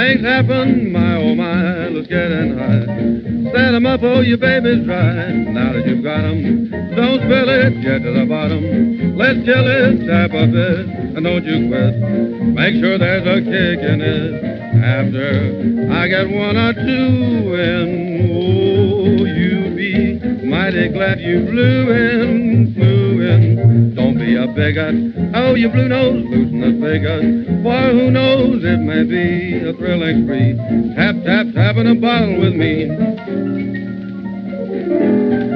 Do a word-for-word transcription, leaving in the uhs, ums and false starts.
things happen, my oh my, let's get in high. Set 'em up, oh, your baby's dry. Now that you've got 'em, don't spill it, get to the bottom. Let's chill it, tap a bit, and don't you quit. Make sure there's a kick in it. After I get one or two in, oh, you be mighty glad you blew in, flew in. Don't be a bigot, oh, you blue nose, loosen the spigot. For who knows, it may be a thrilling spree. Tap, tap, tapping a bottle with me.